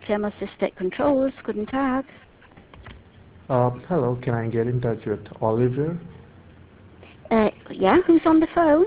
Thermosystem Controls. Guten Tag. Hello, can I get in touch with Oliver? Yeah, who's on the phone?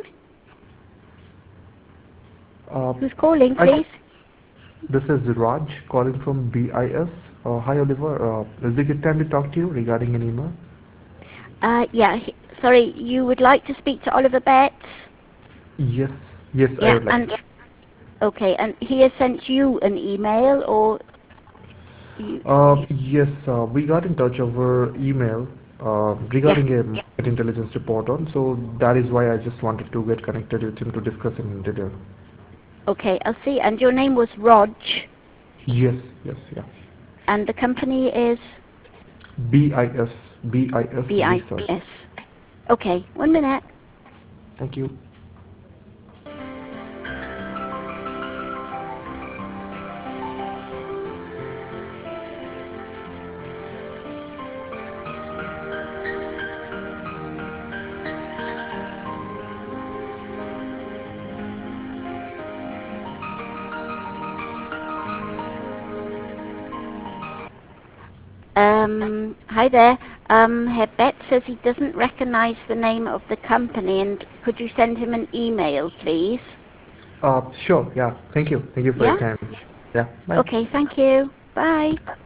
Uh, Who's calling, I, please? this is Raj calling from BIS. Hi Oliver, is it a good time to talk to you regarding an email? Yeah, sorry, you would like to speak to Oliver Betts? Yes, I Yeah, would like and to. okay, and he has sent you an email, or you? Yes, we got in touch over email Yeah. regarding a market intelligence report on, so that is why I just wanted to get connected with him to discuss in detail. Okay, I'll see. And your name was Rog, Yeah. and the company is BIS Research. BIS. Okay, 1 minute. Thank you. Hi there. Herr Betts says he doesn't recognize the name of the company, and could you send him an email, please? Sure, yeah. Thank you. Thank you for your Yeah? time. Yeah, bye. Okay, thank you. Bye.